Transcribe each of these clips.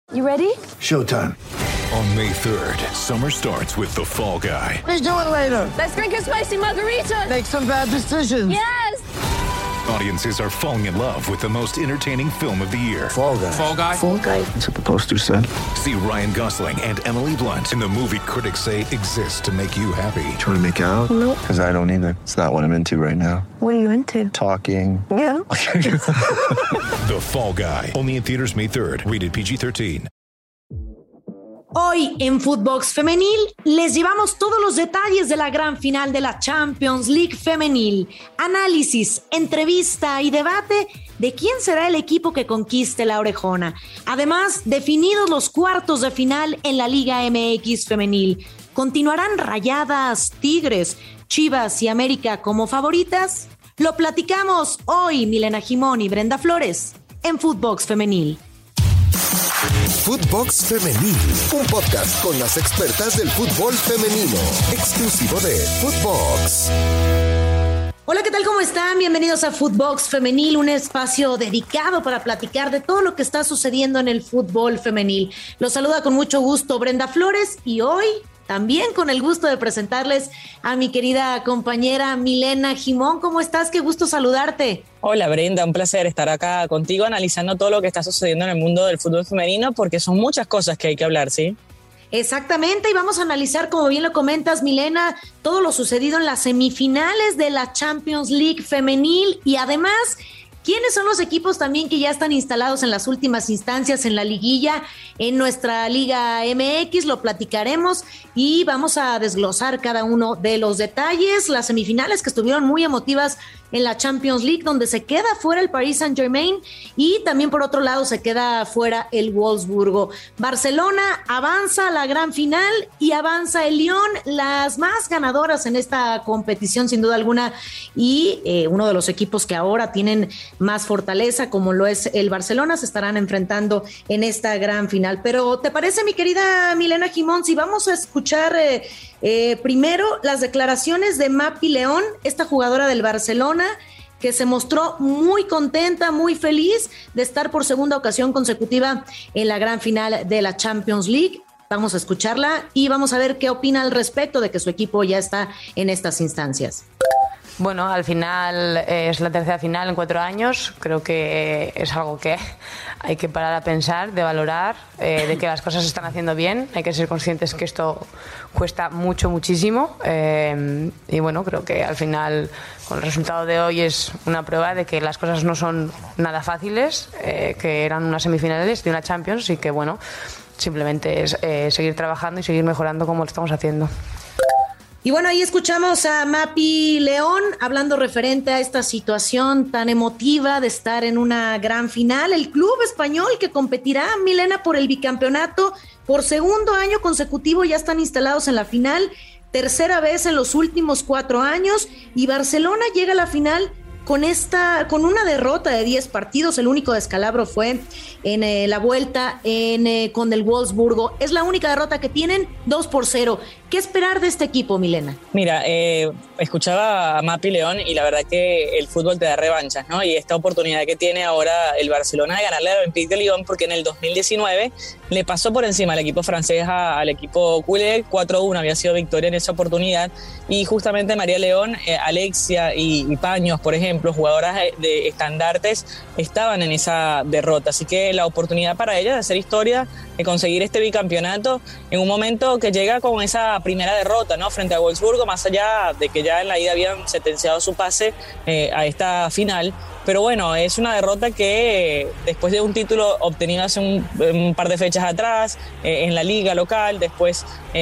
You ready? Showtime. On May 3rd, summer starts with The Fall Guy. Let's do it later. Let's drink a spicy margarita. Make some bad decisions. Yes! Audiences are falling in love with the most entertaining film of the year. Fall Guy. Fall Guy? Fall guy. That's what the poster said. See Ryan Gosling and Emily Blunt in the movie critics say exists to make you happy. Trying to make it out? Nope. Because I don't either. It's not what I'm into right now. What are you into? Talking. Yeah. The Fall Guy. Only in theaters May 3rd. Rated PG-13. Hoy en Footbox Femenil les llevamos todos los detalles de la gran final de la Champions League Femenil, análisis, entrevista y debate de quién será el equipo que conquiste la orejona. Además, definidos los cuartos de final en la Liga MX Femenil. ¿Continuarán Rayadas, Tigres, Chivas y América como favoritas? Lo platicamos hoy, Milena Gimón y Brenda Flores, en Footbox Femenil. Footbox Femenil, un podcast con las expertas del fútbol femenino, exclusivo de Footbox. Hola, ¿qué tal? ¿Cómo están? Bienvenidos a Footbox Femenil, un espacio dedicado para platicar de todo lo que está sucediendo en el fútbol femenil. Los saluda con mucho gusto Brenda Flores y hoy también con el gusto de presentarles a mi querida compañera Milena Gimón. ¿Cómo estás? Qué gusto saludarte. Hola Brenda, un placer estar acá contigo analizando todo lo que está sucediendo en el mundo del fútbol femenino porque son muchas cosas que hay que hablar, ¿sí? Exactamente, y vamos a analizar, como bien lo comentas, Milena, todo lo sucedido en las semifinales de la Champions League femenil y además, ¿quiénes son los equipos también que ya están instalados en las últimas instancias en la liguilla, en nuestra Liga MX? Lo platicaremos y vamos a desglosar cada uno de los detalles. Las semifinales que estuvieron muy emotivas en la Champions League, donde se queda fuera el Paris Saint-Germain y también por otro lado se queda fuera el Wolfsburgo. Barcelona avanza a la gran final y avanza el Lyon, las más ganadoras en esta competición sin duda alguna y uno de los equipos que ahora tienen más fortaleza como lo es el Barcelona se estarán enfrentando en esta gran final. Pero ¿te parece, mi querida Milena Gimón, si vamos a escuchar primero las declaraciones de Mapi León, esta jugadora del Barcelona, que se mostró muy contenta, muy feliz de estar por segunda ocasión consecutiva en la gran final de la Champions League? Vamos a escucharla y vamos a ver qué opina al respecto de que su equipo ya está en estas instancias. Bueno, al final es la tercera final en 4 años. Creo que es algo que hay que parar a pensar, de valorar, de que las cosas se están haciendo bien. Hay que ser conscientes que esto cuesta mucho, muchísimo. Y bueno, creo que al final, con el resultado de hoy, es una prueba de que las cosas no son nada fáciles, que eran unas semifinales de una Champions y que bueno, simplemente es seguir trabajando y seguir mejorando como lo estamos haciendo. Y bueno, ahí escuchamos a Mapi León hablando referente a esta situación tan emotiva de estar en una gran final. El club español que competirá, Milena, por el bicampeonato por segundo año consecutivo ya están instalados en la final, tercera vez en los últimos 4 años y Barcelona llega a la final con una derrota de 10 partidos. El único descalabro fue en la vuelta con el Wolfsburgo. Es la única derrota que tienen, 2-0. ¿Qué esperar de este equipo, Milena? Mira, escuchaba a Mapi León y la verdad que el fútbol te da revanchas, ¿no? Y esta oportunidad que tiene ahora el Barcelona de ganarle al Olympique de Lyon, porque en el 2019 le pasó por encima al equipo francés, al equipo culé, 4-1, había sido victoria en esa oportunidad. Y justamente María León, Alexia y Paños, por ejemplo, jugadoras de estandartes, estaban en esa derrota. Así que la oportunidad para ellas de hacer historia, de conseguir este bicampeonato en un momento que llega con esa primera derrota, ¿no? Frente a Wolfsburgo, más allá de que ya en la ida habían sentenciado su pase a esta final. Pero bueno, es una derrota que después de un título obtenido hace un par de fechas atrás, en la liga local, después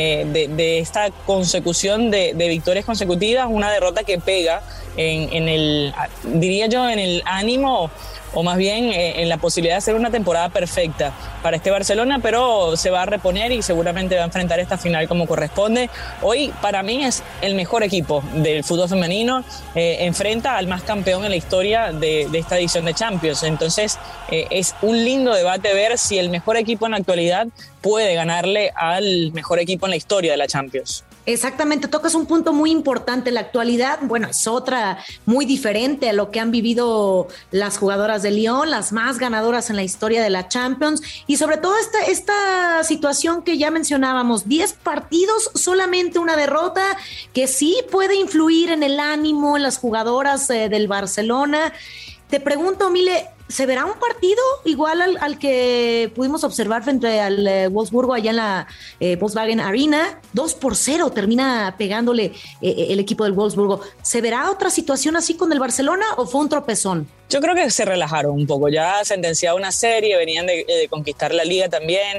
de esta consecución de victorias consecutivas, una derrota que pega en el, diría yo, en el ánimo o más bien en la posibilidad de hacer una temporada perfecta para este Barcelona, pero se va a reponer y seguramente va a enfrentar esta final como corresponde. Hoy para mí es el mejor equipo del fútbol femenino, enfrenta al más campeón en la historia de esta edición de Champions, entonces es un lindo debate ver si el mejor equipo en la actualidad puede ganarle al mejor equipo en la historia de la Champions. Exactamente, tocas un punto muy importante. La actualidad, bueno, es otra muy diferente a lo que han vivido las jugadoras de Lyon, las más ganadoras en la historia de la Champions, y sobre todo esta situación que ya mencionábamos, 10 partidos, solamente una derrota, que sí puede influir en el ánimo en las jugadoras del Barcelona. Te pregunto, Mile, ¿se verá un partido igual al que pudimos observar frente al Wolfsburgo allá en la Volkswagen Arena? 2-0 termina pegándole el equipo del Wolfsburgo. ¿Se verá otra situación así con el Barcelona o fue un tropezón? Yo creo que se relajaron un poco, ya sentenciado una serie, venían de conquistar la liga también.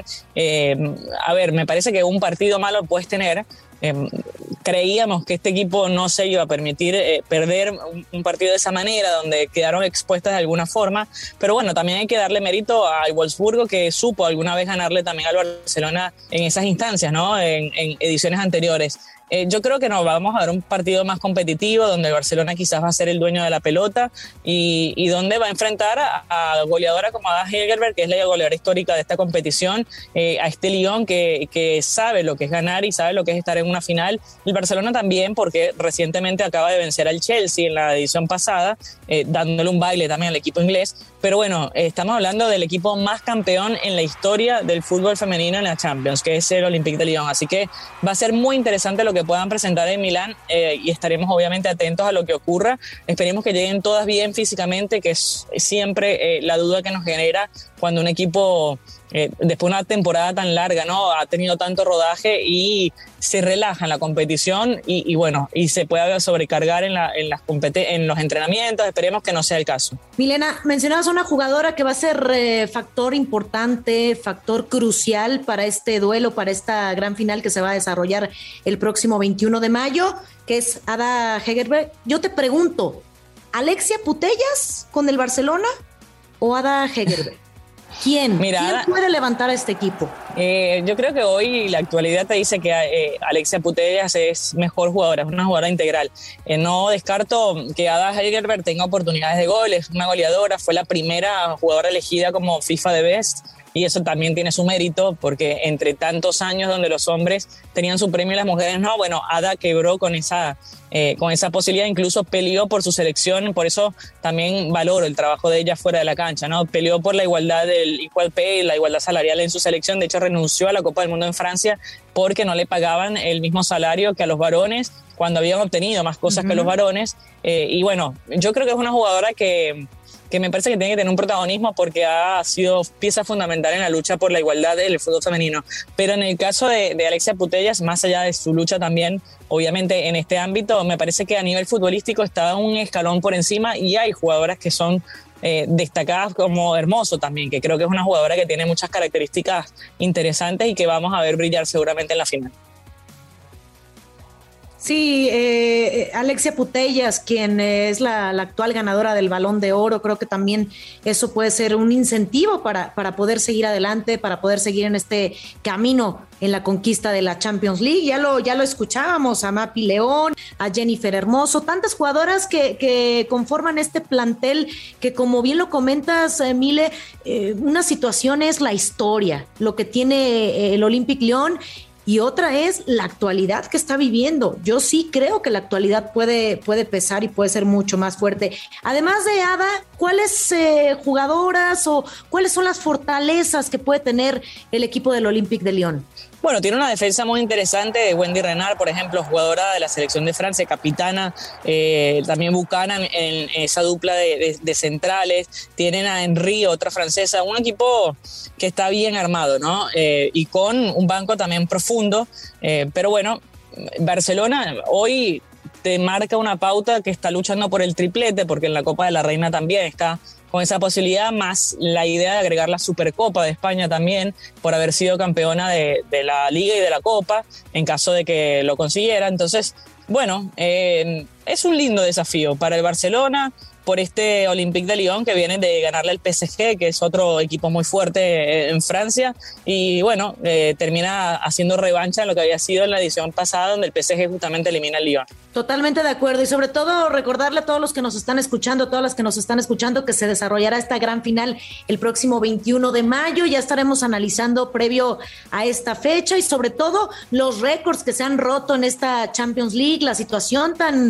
A ver, me parece que un partido malo puedes tener. Creíamos que este equipo no se iba a permitir perder un partido de esa manera, donde quedaron expuestas de alguna forma, pero bueno, también hay que darle mérito al Wolfsburgo, que supo alguna vez ganarle también al Barcelona en esas instancias, ¿no? En ediciones anteriores. Yo creo que nos vamos a ver un partido más competitivo, donde el Barcelona quizás va a ser el dueño de la pelota y donde va a enfrentar a goleadora como Ada Hegerberg, que es la goleadora histórica de esta competición, a este Lyon que sabe lo que es ganar y sabe lo que es estar en una final. El Barcelona también, porque recientemente acaba de vencer al Chelsea en la edición pasada, dándole un baile también al equipo inglés. Pero bueno, estamos hablando del equipo más campeón en la historia del fútbol femenino en la Champions, que es el Olympique de Lyon. Así que va a ser muy interesante lo que puedan presentar en Milán y estaremos obviamente atentos a lo que ocurra. Esperemos que lleguen todas bien físicamente, que es siempre la duda que nos genera cuando un equipo, después de una temporada tan larga, ¿no?, ha tenido tanto rodaje y se relaja en la competición y bueno, y se puede sobrecargar en los entrenamientos. Esperemos que no sea el caso. Milena, mencionabas a una jugadora que va a ser factor importante, factor crucial para este duelo, para esta gran final que se va a desarrollar el próximo 21 de mayo, que es Ada Hegerberg. Yo te pregunto, ¿Alexia Putellas con el Barcelona o Ada Hegerberg? ¿Quién puede levantar a este equipo? Yo creo que hoy la actualidad te dice que Alexia Putellas es mejor jugadora, es una jugadora integral. No descarto que Ada Hegerberg tenga oportunidades de gol, es una goleadora, fue la primera jugadora elegida como FIFA The Best, y eso también tiene su mérito, porque entre tantos años donde los hombres tenían su premio y las mujeres no, bueno, Ada quebró con esa posibilidad, incluso peleó por su selección. Por eso también valoro el trabajo de ella fuera de la cancha, ¿no? Peleó por la igualdad del equal pay, la igualdad salarial en su selección. De hecho, renunció a la Copa del Mundo en Francia porque no le pagaban el mismo salario que a los varones cuando habían obtenido más cosas que los varones. Y bueno, yo creo que es una jugadora que me parece que tiene que tener un protagonismo porque ha sido pieza fundamental en la lucha por la igualdad del fútbol femenino. Pero en el caso de Alexia Putellas, más allá de su lucha también, obviamente en este ámbito, me parece que a nivel futbolístico está un escalón por encima y hay jugadoras que son destacadas, como Hermoso también, que creo que es una jugadora que tiene muchas características interesantes y que vamos a ver brillar seguramente en la final. Sí, Alexia Putellas, quien es la actual ganadora del Balón de Oro, creo que también eso puede ser un incentivo para poder seguir adelante, para poder seguir en este camino en la conquista de la Champions League. Ya lo escuchábamos, a Mapi León, a Jennifer Hermoso, tantas jugadoras que conforman este plantel que, como bien lo comentas, Mile, una situación es la historia, lo que tiene el Olympique Lyon, y otra es la actualidad que está viviendo. Yo sí creo que la actualidad puede pesar y puede ser mucho más fuerte. Además de Ada, ¿cuáles jugadoras o cuáles son las fortalezas que puede tener el equipo del Olympique de Lyon? Bueno, tiene una defensa muy interesante de Wendy Renard, por ejemplo, jugadora de la selección de Francia, capitana, también Buchanan en esa dupla de centrales. Tienen a Henry, otra francesa, un equipo que está bien armado, ¿no? Y con un banco también profundo, pero bueno, Barcelona hoy te marca una pauta que está luchando por el triplete, porque en la Copa de la Reina también está con esa posibilidad, más la idea de agregar la Supercopa de España también, por haber sido campeona de la Liga y de la Copa, en caso de que lo consiguiera. Entonces, bueno, es un lindo desafío para el Barcelona, por este Olympique de Lyon que viene de ganarle al PSG, que es otro equipo muy fuerte en Francia, y bueno, termina haciendo revancha en lo que había sido en la edición pasada, donde el PSG justamente elimina al Lyon. Totalmente de acuerdo, y sobre todo recordarle a todos los que nos están escuchando, a todas las que nos están escuchando, que se desarrollará esta gran final el próximo 21 de mayo. Ya estaremos analizando previo a esta fecha y sobre todo los récords que se han roto en esta Champions League, la situación tan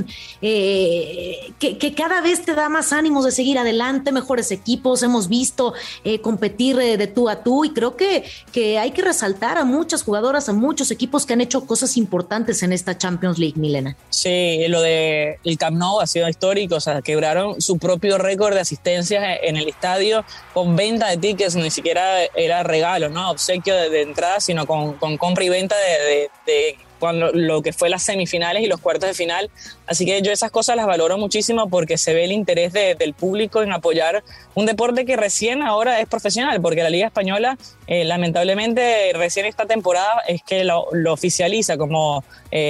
que cada vez te da más ánimos de seguir adelante, mejores equipos, hemos visto competir de tú a tú, y creo que hay que resaltar a muchas jugadoras, a muchos equipos que han hecho cosas importantes en esta Champions League, Milena. Sí, lo de el Camp Nou ha sido histórico, o sea, quebraron su propio récord de asistencias en el estadio con venta de tickets, ni siquiera era regalo, ¿no? Obsequio de entrada, sino con compra y venta de cuando lo que fue las semifinales y los cuartos de final. Así que yo esas cosas las valoro muchísimo porque se ve el interés del público en apoyar un deporte que recién ahora es profesional, porque la Liga Española lamentablemente recién esta temporada es que lo oficializa como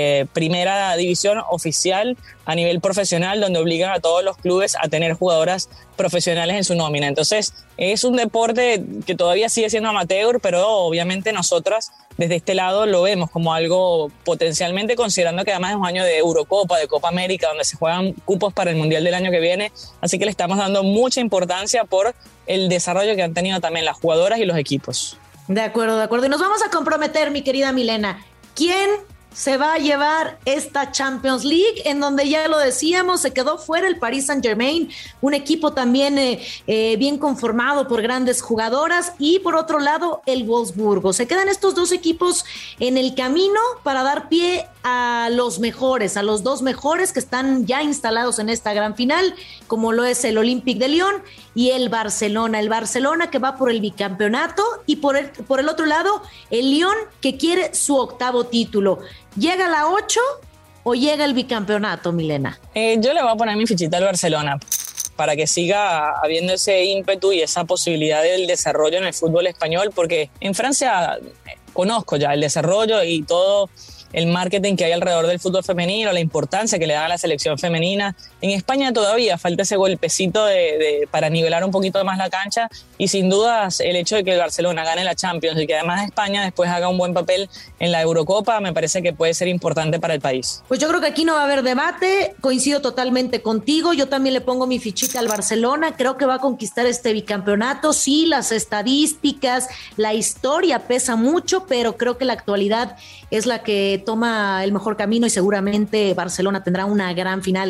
primera división oficial a nivel profesional, donde obligan a todos los clubes a tener jugadoras profesionales en su nómina. Entonces es un deporte que todavía sigue siendo amateur, pero obviamente nosotras desde este lado lo vemos como algo potencialmente, considerando que además es un año de Eurocopa, de Copa América, donde se juegan cupos para el Mundial del año que viene, así que le estamos dando mucha importancia por el desarrollo que han tenido también las jugadoras y los equipos. De acuerdo. Y nos vamos a comprometer, mi querida Milena. ¿Quién se va a llevar esta Champions League, en donde ya lo decíamos, se quedó fuera el Paris Saint-Germain, un equipo también bien conformado por grandes jugadoras, y por otro lado el Wolfsburgo? Se quedan estos dos equipos en el camino para dar pie a los mejores, a los dos mejores que están ya instalados en esta gran final, como lo es el Olympique de Lyon y el Barcelona. El Barcelona que va por el bicampeonato, y por el otro lado el Lyon que quiere su 8º título. ¿Llega la 8 o llega el bicampeonato, Milena? Yo le voy a poner mi fichita al Barcelona para que siga habiendo ese ímpetu y esa posibilidad del desarrollo en el fútbol español, porque en Francia conozco ya el desarrollo y todo el marketing que hay alrededor del fútbol femenino, la importancia que le da a la selección femenina. En España todavía falta ese golpecito para nivelar un poquito más la cancha, y sin dudas el hecho de que el Barcelona gane la Champions y que además España después haga un buen papel en la Eurocopa me parece que puede ser importante para el país. Pues yo creo que aquí no va a haber debate, coincido totalmente contigo, yo también le pongo mi fichita al Barcelona, creo que va a conquistar este bicampeonato. Sí, las estadísticas, la historia pesa mucho, pero creo que la actualidad es la que toma el mejor camino, y seguramente Barcelona tendrá una gran final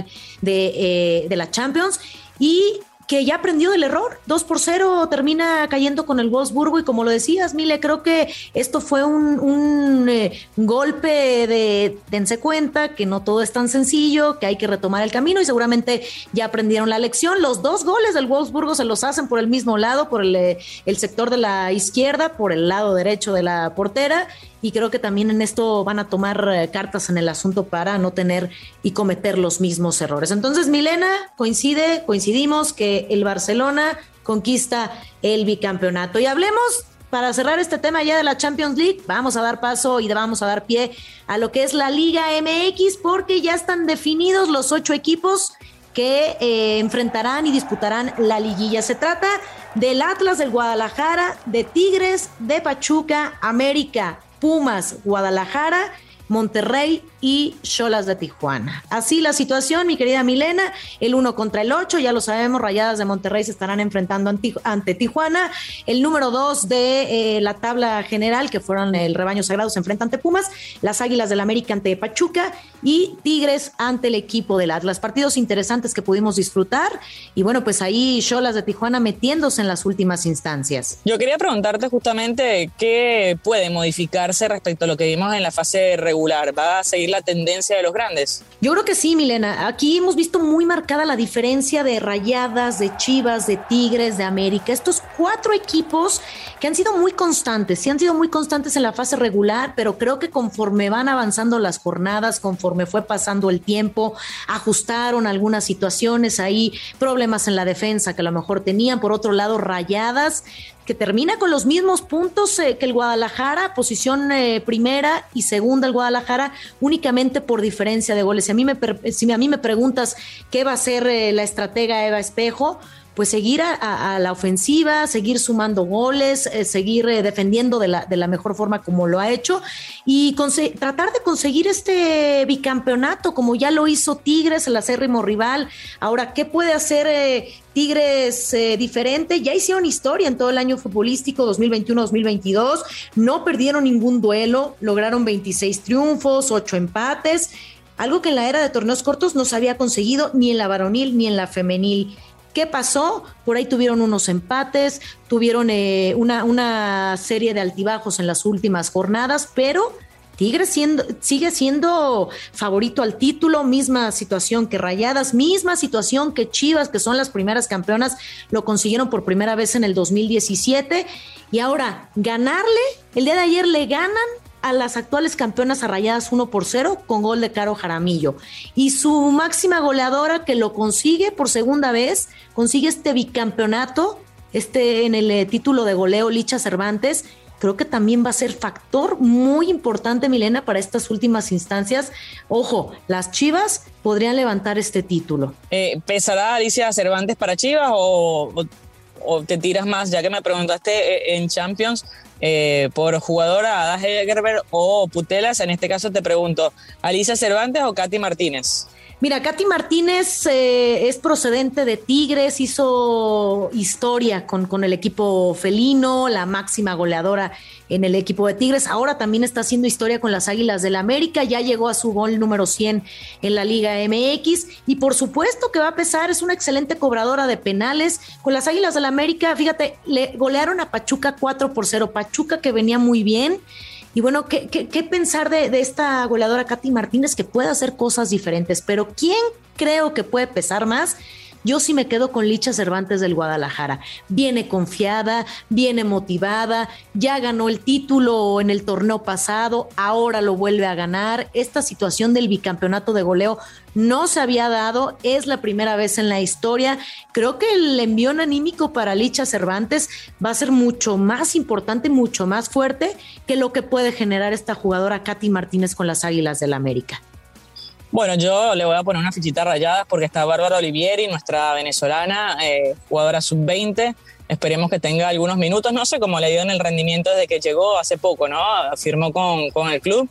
de la Champions, y que ya aprendió del error. 2-0 termina cayendo con el Wolfsburgo, y como lo decías, Mile, creo que esto fue un golpe de dense cuenta que no todo es tan sencillo, que hay que retomar el camino, y seguramente ya aprendieron la lección. Los 2 goles del Wolfsburgo se los hacen por el mismo lado, por el sector de la izquierda, por el lado derecho de la portera, y creo que también en esto van a tomar cartas en el asunto para no tener y cometer los mismos errores. Entonces, Milena, coincidimos que el Barcelona conquista el bicampeonato. Y hablemos, para cerrar este tema ya de la Champions League, vamos a dar paso y vamos a dar pie a lo que es la Liga MX, porque ya están definidos los 8 equipos que enfrentarán y disputarán la liguilla. Se trata del Atlas, del Guadalajara, de Tigres, de Pachuca, América, Pumas, Guadalajara, Monterrey y Xolas de Tijuana. Así la situación, mi querida Milena, el 1 contra el 8, ya lo sabemos, Rayadas de Monterrey se estarán enfrentando ante Tijuana, el número 2 de la tabla general, que fueron el Rebaño Sagrado, se enfrenta ante Pumas, las Águilas del América ante Pachuca y Tigres ante el equipo del Atlas. Partidos interesantes que pudimos disfrutar, y bueno, pues ahí Xolas de Tijuana metiéndose en las últimas instancias. Yo quería preguntarte justamente qué puede modificarse respecto a lo que vimos en la fase regular. ¿Va a seguir la tendencia de los grandes? Yo creo que sí, Milena. Aquí hemos visto muy marcada la diferencia de Rayadas, de Chivas, de Tigres, de América. Estos 4 equipos que han sido muy constantes, sí han sido muy constantes en la fase regular, pero creo que conforme van avanzando las jornadas, conforme fue pasando el tiempo, ajustaron algunas situaciones ahí, problemas en la defensa que a lo mejor tenían. Por otro lado, Rayadas, que termina con los mismos puntos que el Guadalajara, posición primera y segunda el Guadalajara, únicamente por diferencia de goles. Si a mí me preguntas qué va a hacer la estratega Eva Espejo, pues seguir a la ofensiva, seguir sumando goles, seguir defendiendo de la mejor forma como lo ha hecho y tratar de conseguir este bicampeonato como ya lo hizo Tigres, el acérrimo rival. Ahora, ¿qué puede hacer Tigres diferente? Ya hicieron historia en todo el año futbolístico 2021-2022, no perdieron ningún duelo, lograron 26 triunfos, 8 empates, algo que en la era de torneos cortos no se había conseguido ni en la varonil ni en la femenil. ¿Qué pasó? Por ahí tuvieron unos empates, tuvieron una serie de altibajos en las últimas jornadas, pero Tigres sigue siendo favorito al título, misma situación que Rayadas, misma situación que Chivas, que son las primeras campeonas, lo consiguieron por primera vez en el 2017, y ahora ganarle, el día de ayer le ganan a las actuales campeonas a Rayadas 1-0 con gol de Caro Jaramillo, y su máxima goleadora que lo consigue por segunda vez, consigue este bicampeonato, en el título de goleo, Licha Cervantes. Creo que también va a ser factor muy importante, Milena, para estas últimas instancias. Ojo, las Chivas podrían levantar este título. ¿Pesará Alicia Cervantes para Chivas o te tiras más, ya que me preguntaste en Champions, por jugadora Ada Hegerberg o Putelas? En este caso te pregunto, ¿Alicia Cervantes o Katy Martínez? Mira, Katy Martínez es procedente de Tigres, hizo historia con el equipo felino, la máxima goleadora en el equipo de Tigres. Ahora también está haciendo historia con las Águilas del América, ya llegó a su gol número 100 en la Liga MX y por supuesto que va a pesar, es una excelente cobradora de penales. Con las Águilas del América, fíjate, le golearon a Pachuca 4-0, Pachuca que venía muy bien. Y bueno, ¿qué pensar de esta goleadora Katy Martínez que puede hacer cosas diferentes? Pero ¿quién creo que puede pesar más? Yo sí me quedo con Licha Cervantes del Guadalajara. Viene confiada, viene motivada, ya ganó el título en el torneo pasado, ahora lo vuelve a ganar. Esta situación del bicampeonato de goleo no se había dado, es la primera vez en la historia. Creo que el envión anímico para Licha Cervantes va a ser mucho más importante, mucho más fuerte que lo que puede generar esta jugadora Katy Martínez con las Águilas del América. Bueno, yo le voy a poner una fichita rayada porque está Bárbara Olivieri, nuestra venezolana, jugadora sub-20. Esperemos que tenga algunos minutos, no sé cómo le ha ido en el rendimiento desde que llegó hace poco, ¿no? Firmó con el club.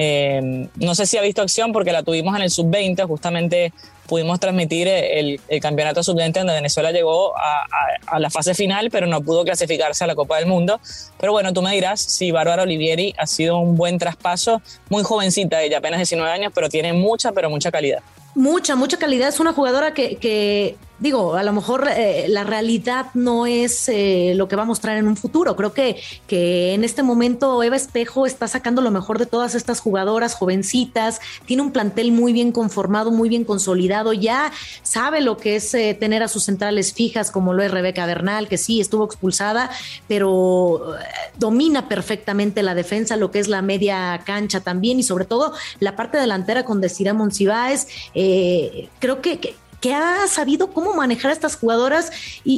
No sé si ha visto acción porque la tuvimos en el sub-20, justamente pudimos transmitir el campeonato sub-20 donde Venezuela llegó a la fase final, pero no pudo clasificarse a la Copa del Mundo. Pero bueno, tú me dirás si Bárbara Olivieri ha sido un buen traspaso, muy jovencita, ella apenas 19 años, pero tiene mucha calidad. Mucha calidad, es una jugadora que digo, a lo mejor la realidad no es lo que va a mostrar en un futuro. Creo que en este momento Eva Espejo está sacando lo mejor de todas estas jugadoras jovencitas, tiene un plantel muy bien conformado, muy bien consolidado, ya sabe lo que es tener a sus centrales fijas como lo es Rebeca Bernal, que sí estuvo expulsada, pero domina perfectamente la defensa, lo que es la media cancha también y sobre todo la parte delantera con Desiree Monsiváis. Creo que ha sabido cómo manejar a estas jugadoras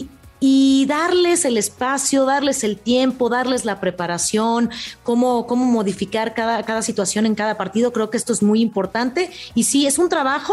y darles el espacio, darles el tiempo, darles la preparación, cómo modificar cada situación en cada partido. Creo que esto es muy importante y sí, es un trabajo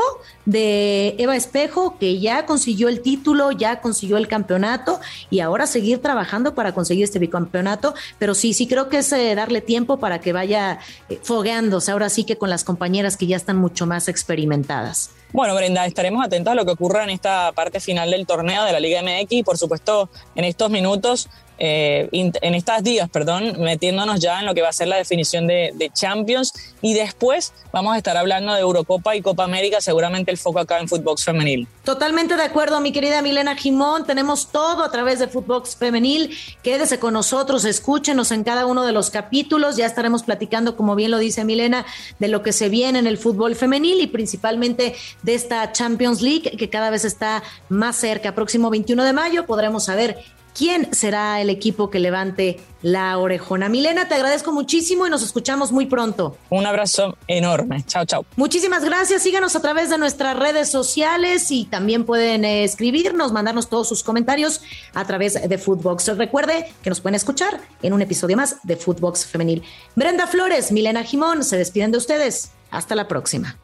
de Eva Espejo que ya consiguió el título, ya consiguió el campeonato y ahora seguir trabajando para conseguir este bicampeonato, pero sí creo que es darle tiempo para que vaya fogueándose ahora sí que con las compañeras que ya están mucho más experimentadas. Bueno, Brenda, estaremos atentos a lo que ocurra en esta parte final del torneo de la Liga MX y por supuesto en estos minutos, en estos días, metiéndonos ya en lo que va a ser la definición de Champions y después vamos a estar hablando de Eurocopa y Copa América, seguramente el foco acá en Footbox Femenil. Totalmente de acuerdo, mi querida Milena Gimón, tenemos todo a través de Footbox Femenil, quédese con nosotros, escúchenos en cada uno de los capítulos, ya estaremos platicando, como bien lo dice Milena, de lo que se viene en el fútbol femenil y principalmente de esta Champions League que cada vez está más cerca. Próximo 21 de mayo podremos saber quién será el equipo que levante la orejona. Milena, te agradezco muchísimo y nos escuchamos muy pronto. Un abrazo enorme. Chao, chao. Muchísimas gracias. Síganos a través de nuestras redes sociales y también pueden escribirnos, mandarnos todos sus comentarios a través de Footbox. Recuerde que nos pueden escuchar en un episodio más de Footbox Femenil. Brenda Flores, Milena Gimón, se despiden de ustedes. Hasta la próxima.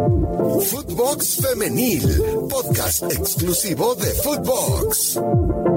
Footbox Femenil, podcast exclusivo de Footbox.